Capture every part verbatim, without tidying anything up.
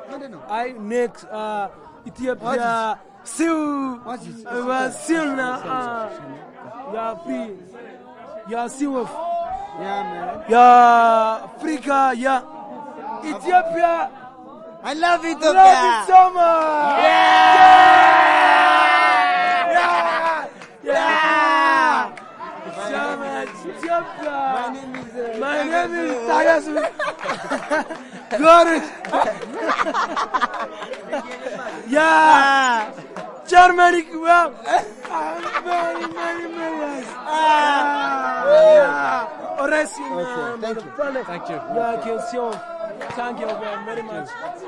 I next uh Ethiopia still uh still uh yeah free yeah still yeah man yeah Africa yeah Ethiopia I love Ethiopia love it so much yeah yeah yeah, yeah. So much Ethiopia my name is uh, my name is Tagasu Goris yeah Germany well very very very ah Oresi thank you thank you yeah question thank you very much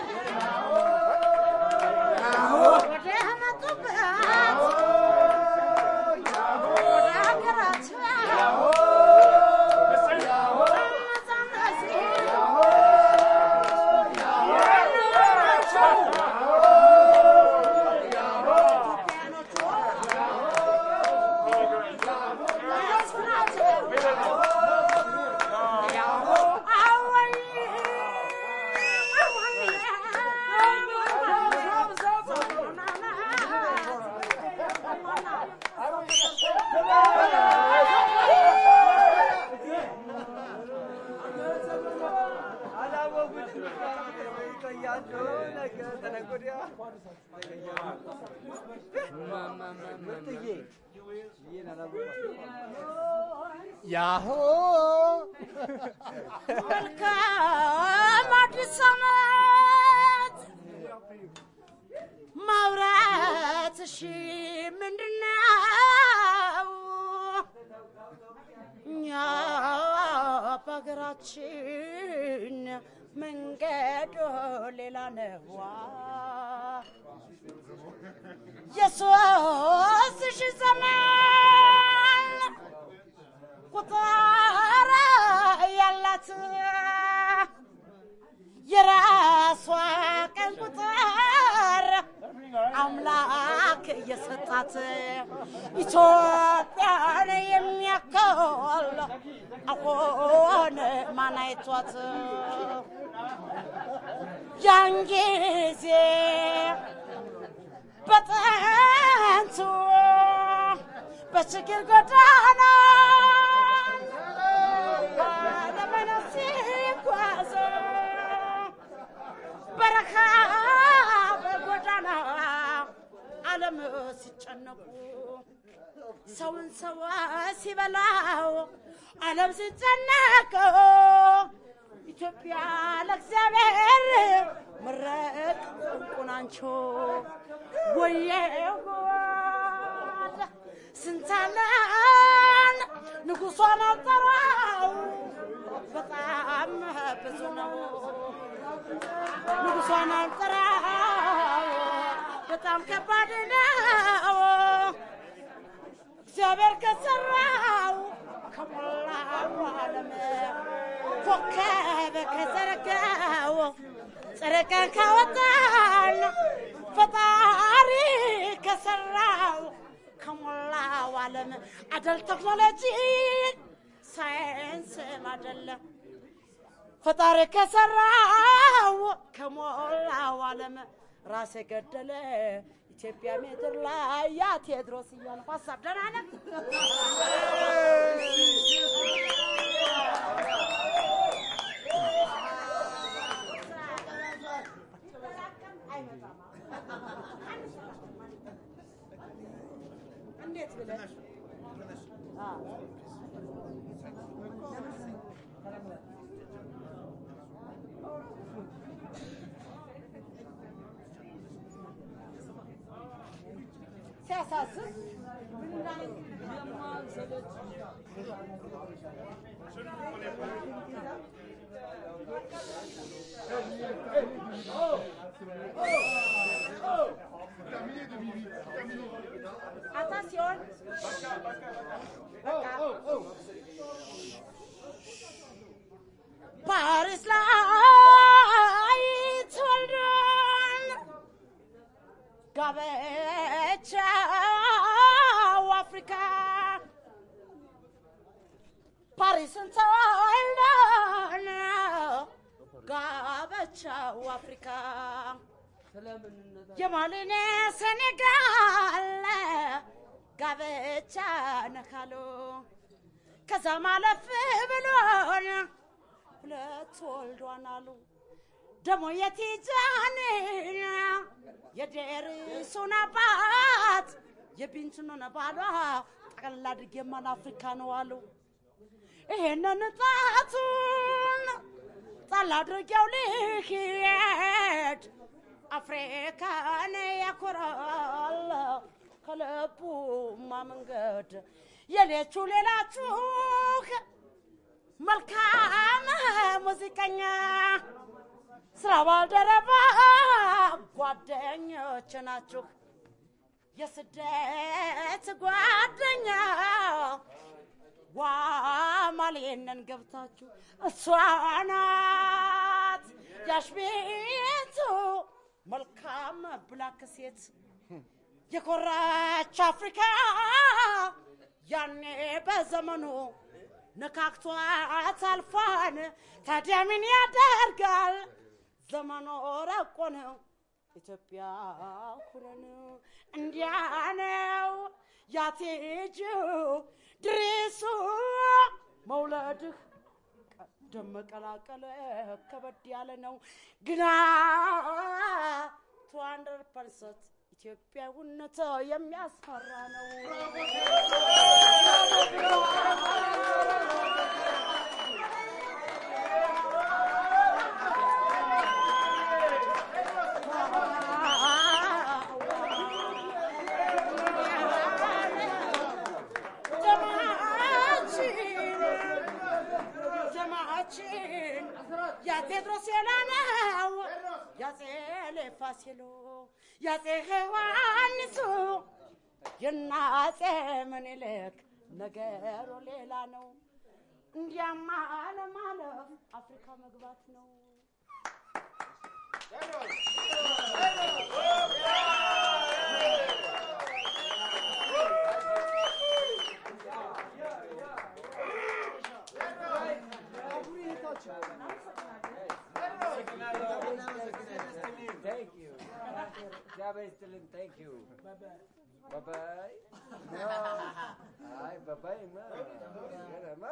Yahoo! Welcome, Addis Ababa. Maurat shi ምንድነው ኛ በአገራችን መንገዱ ሌላ ነው የሶስት ሺህ ዘመን ቁጥር ያላት የራሷ ቀን ቁጥር አምላክ የሰጣት ኢትዮጵያን የሚያክል አሁን ማን አይቷት ያን ጊዜ በጥንቱ በችግር ጎዳና ለመነፍስ ይጓዝ በረካ በጎዳና ዓለም ሲጨነቁ ሰውን ሰው ሲበላው ዓለም ሲጨነቅ ኢትዮጵያ ለእግዚአብሔር ምረቅ ቁናንቾ ወየው ስንታለን ንጉሷን አልጠራው በጣም ብዙ ነው ንጉሷን አልጠራው በጣም ከባድ ነው እግዚአብሔር ከሰራው ከሞላው ዓለም ኮከብ ከዘረጋው ጨረቃን ካወጣን ፈጣሪ ከሰራው ከሞላው ዓለም አደል ቴክኖሎጂ ሳይንስ ማደለ ፈጣሪ ከሰራው ከሞላው ዓለም ራስ ገደለ ኢትዮጵያ ምድር ላይ ያ ቴድሮስ ይያል ሐሳብ ደህና ነህ እንዴት ብለህ አዎ ሲያሳስብ ምን እንዳለኝ የማንሰለች Attention. Paris ላይ ተወልደን ጋብቻው አፍሪካ ፓሪስን ተወልደን ጋብቻ ገበቻው አፍሪካ የማሊኔ ሴኔጋል ገበቻ ነካሎ ከዛ ማለፍ ብሎን ሁለት ወልዷናሉ ደሞ የቲጃን የደርሱን አባት የቢንቱን ባሏ ጠቅላላ አድርጌ ማን አፍሪካ ነው አሉ ይሄንን ጣቱን ጣል አድርጌው ልሂድ አፍሪካን ያኮራል ከልቡ ማመንገድ የሌቹ ሌላችሁ መልካም ሙዚቀኛ ስራ ባልደረባ ጓደኞች ናችሁ የስደት ጓደኛ ዋማሌነን ገብታችሁ እሷናት ያሽቤቱ መልካም ብላክ ሴት የኮራች አፍሪካ ያኔ በዘመኑ ነካክቷት አልፏን ታዲያ ምን ያደርጋል ዘመኑ ረቆ ነው ኢትዮጵያ ኩረን እንዲያነው ያቴጁ ድሪሱ መውለድህ ቀደም መቀላቀለ ከበድ ያለ ነው ግና two hundred percent ኢትዮጵያውነት የሚያስፈራ ነው يا تدرس لنا يا زيل فاسلو يا زيوانسو يناس من لك نغيرو ليلا نو እንዲያማ ለማለፍ አፍሪካ መግባት ነው Thank you. Thank you. Bye bye. Bye bye. No. Bye bye, man.